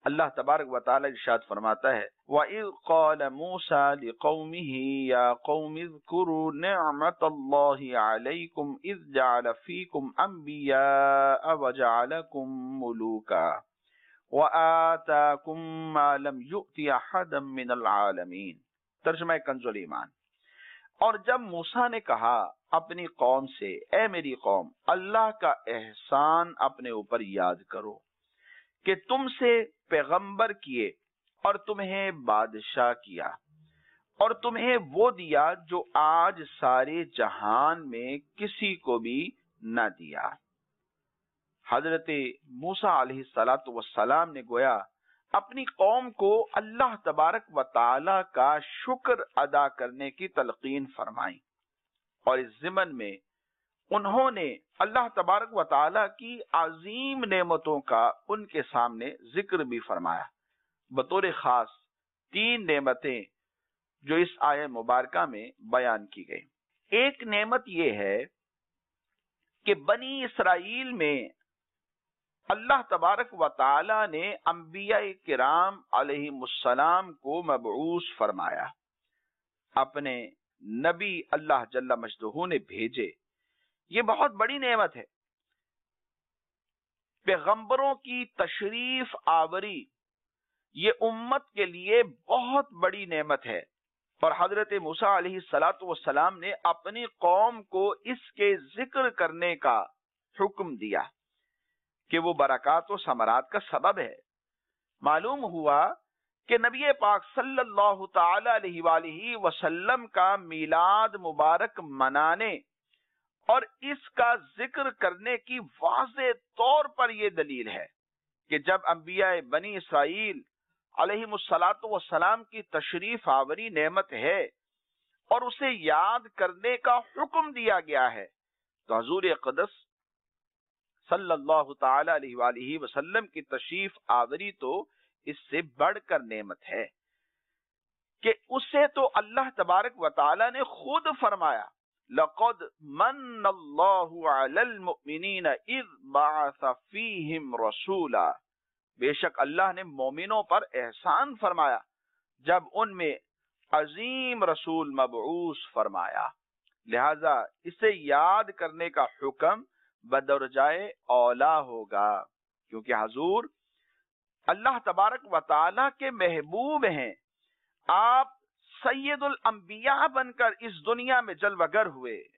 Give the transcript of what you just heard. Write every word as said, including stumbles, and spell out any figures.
اللہ تبارک و تعالی ارشاد فرماتا ہے وَإِذْ قَالَ مُوسَى لِقَوْمِهِ يَا قَوْمِ اذْكُرُوا نِعْمَةَ اللَّهِ عَلَيْكُمْ إِذْ جَعَلَ فِيكُمْ أَنْبِيَاءَ وَجَعَلَكُمْ مُلُوكًا وَآتَاكُمْ مَا لَمْ يُؤْتِ أَحَدًا مِنَ الْعَالَمِينَ۔ ترجمہ کنز الایمان۔ اور جب موسیٰ نے کہا اپنی قوم سے، اے میری قوم، اللہ کا احسان اپنے اوپر یاد کرو کہ تم سے پیغمبر کیے اور تمہیں بادشاہ کیا اور تمہیں وہ دیا جو آج سارے جہان میں کسی کو بھی نہ دیا۔ حضرت موسیٰ علیہ الصلاۃ والسلام نے گویا اپنی قوم کو اللہ تبارک و تعالی کا شکر ادا کرنے کی تلقین فرمائی، اور اس ضمن میں انہوں نے اللہ تبارک و تعالی کی عظیم نعمتوں کا ان کے سامنے ذکر بھی فرمایا۔ بطور خاص تین نعمتیں جو اس آیہ مبارکہ میں بیان کی گئی۔ ایک نعمت یہ ہے کہ بنی اسرائیل میں اللہ تبارک و تعالی نے انبیاء کرام علیہم السلام کو مبعوث فرمایا، اپنے نبی اللہ جل مجدہ نے بھیجے۔ یہ بہت بڑی نعمت ہے۔ پیغمبروں کی تشریف آوری یہ امت کے لیے بہت بڑی نعمت ہے، اور حضرت موسیٰ علیہ الصلاۃ والسلام نے اپنی قوم کو اس کے ذکر کرنے کا حکم دیا کہ وہ برکات و ثمرات کا سبب ہے۔ معلوم ہوا کہ نبی پاک صلی اللہ تعالی علیہ وآلہ وسلم کا میلاد مبارک منانے اور اس کا ذکر کرنے کی واضح طور پر یہ دلیل ہے کہ جب انبیاء بنی اسرائیل علیہم الصلاۃ والسلام کی تشریف آوری نعمت ہے اور اسے یاد کرنے کا حکم دیا گیا ہے، تو حضور اقدس صلی اللہ تعالی علیہ وآلہ وسلم کی تشریف آوری تو اس سے بڑھ کر نعمت ہے کہ اسے تو اللہ تبارک و تعالی نے خود فرمایا لَقَدْ مَنَّ اللَّهُ عَلَى الْمُؤْمِنِينَ إِذْ بَعَثَ فِيهِمْ رَسُولًا، بے شک اللہ نے مومنوں پر احسان فرمایا جب ان میں عظیم رسول مبعوث فرمایا۔ لہذا اسے یاد کرنے کا حکم بدرجائے اولا ہوگا، کیونکہ حضور اللہ تبارک و تعالی کے محبوب ہیں۔ آپ سید الانبیاء بن کر اس دنیا میں جلوہ گر ہوئے،